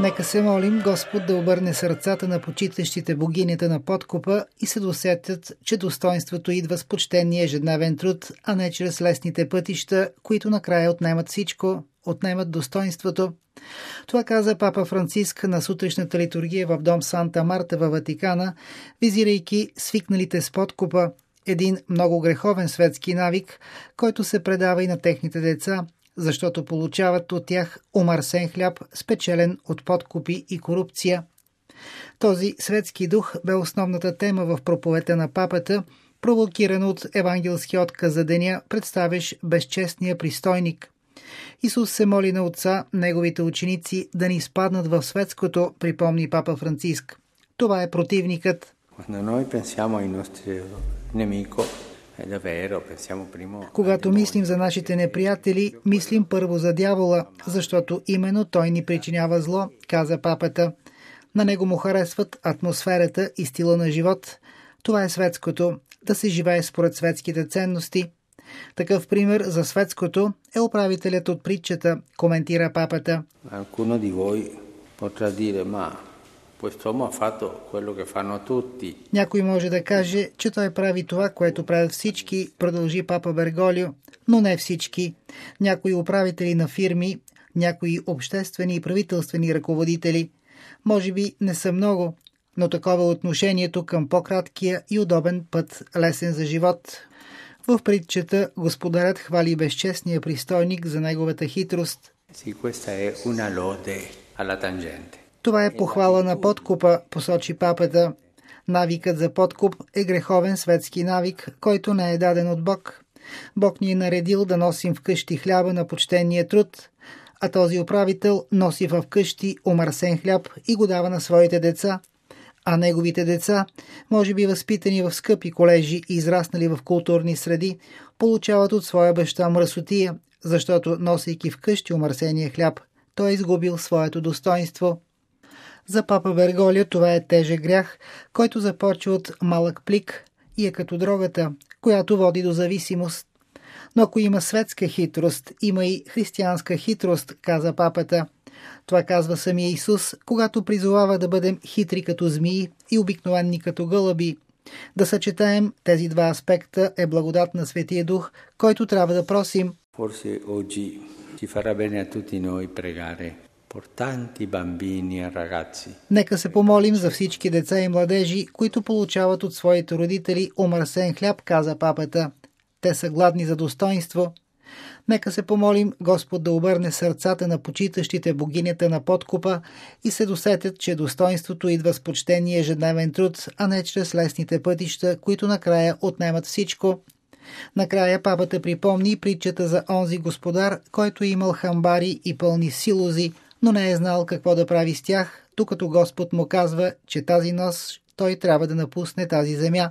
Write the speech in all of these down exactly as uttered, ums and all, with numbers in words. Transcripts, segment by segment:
Нека се молим Господ да обърне сърцата на почитащите богинята на подкупа и се досетят, че достоинството идва с почтения ежедневен труд, а не чрез лесните пътища, които накрая отнемат всичко, отнемат достоинството. Това каза папа Франциск на сутрешната литургия в дом Санта Марта във Ватикана, визирайки свикналите с подкупа, един много греховен светски навик, който се предава и на техните деца, защото получават от тях омърсен хляб, спечелен от подкупи и корупция. Този светски дух бе основната тема в проповета на папата, провокиран от евангелски отказ за деня, представящ безчестния пристойник. Исус се моли на Отца, неговите ученици да не изпаднат в светското, припомни папа Франциск. Това е противникът. Когато мислим за нашите неприятели, мислим първо за дявола, защото именно той ни причинява зло, каза папата. На него му харесват атмосферата и стила на живот. Това е светското, да се живее според светските ценности. Такъв пример за светското е управителят от притчата, коментира папата. Някой може да каже, че той прави това, което правят всички, продължи папа Берголио, но не всички. Някои управители на фирми, някои обществени и правителствени ръководители. Може би не са много, но такова е отношението към по-краткия и удобен път, лесен за живот. В притчата господарят хвали безчестния пристойник за неговата хитрост. Това е похвала на подкупа, посочи папата. Навикът за подкуп е греховен светски навик, който не е даден от Бог. Бог ни е наредил да носим вкъщи хляба на почтения труд, а този управител носи в къщи омърсен хляб и го дава на своите деца. А неговите деца, може би възпитани в скъпи колежи и израснали в културни среди, получават от своя баща мръсотия, защото, носейки вкъщи омърсения хляб, той е изгубил своето достоинство. За папа Берголио това е тежък грях, който започва от малък плик и е като дрогата, която води до зависимост. Но ако има светска хитрост, има и християнска хитрост, каза папата. Това казва самия Исус, когато призовава да бъдем хитри като змии и обикновени като гълъби. Да съчетаем тези два аспекта е благодат на Светия Дух, който трябва да просим. Forse oggi ci farà bene a tutti noi pregare por tanti bambini e ragazzi. Нека се помолим за всички деца и младежи, които получават от своите родители омърсен хляб, каза папата. Те са гладни за достоинство. Нека се помолим Господ да обърне сърцата на почитащите богинята на подкупа и се досетят, че достоинството идва с почтения ежедневен труд, а не чрез лесните пътища, които накрая отнемат всичко. Накрая папата припомни притчата за онзи господар, който е имал хамбари и пълни силози, но не е знал какво да прави с тях, докато Господ му казва, че тази нощ той трябва да напусне тази земя.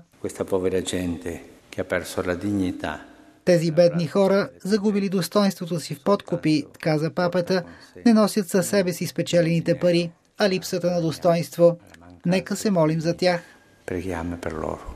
Тези бедни хора, загубили достоинството си в подкупи, каза папата, не носят със себе си спечелените пари, а липсата на достоинство. Нека се молим за тях.